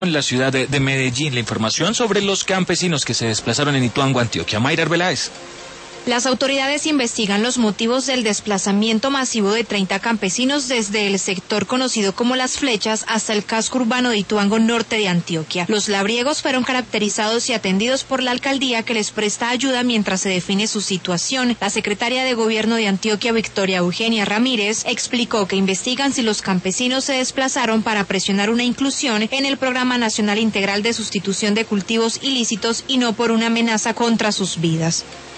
En la ciudad de Medellín, la información sobre los campesinos que se desplazaron en Ituango, Antioquia. Mayra Arbeláez. Las autoridades investigan los motivos del desplazamiento masivo de 30 campesinos desde el sector conocido como Las Flechas hasta el casco urbano de Ituango, norte de Antioquia. Los labriegos fueron caracterizados y atendidos por la alcaldía, que les presta ayuda mientras se define su situación. La secretaria de Gobierno de Antioquia, Victoria Eugenia Ramírez, explicó que investigan si los campesinos se desplazaron para presionar una inclusión en el Programa Nacional Integral de Sustitución de Cultivos Ilícitos y no por una amenaza contra sus vidas.